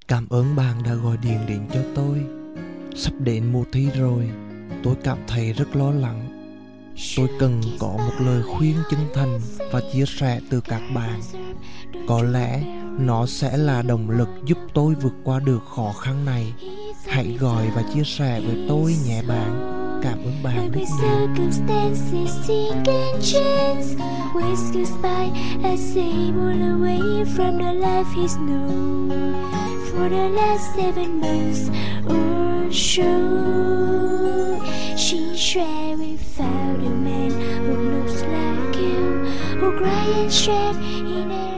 Cảm ơn bạn đã gọi điện đến cho tôi. Sắp đến mùa thi rồi, tôi cảm thấy rất lo lắng. Tôi cần có một lời khuyên chân thành và chia sẻ từ các bạn. Có lẽ nó sẽ là động lực giúp tôi vượt qua được khó khăn này. Hãy gọi và chia sẻ với tôi nhé bạn. Cảm ơn bạn rất nhiều. For the last 7 months or so, she swear we found a man who looks like you, who cries and shed in a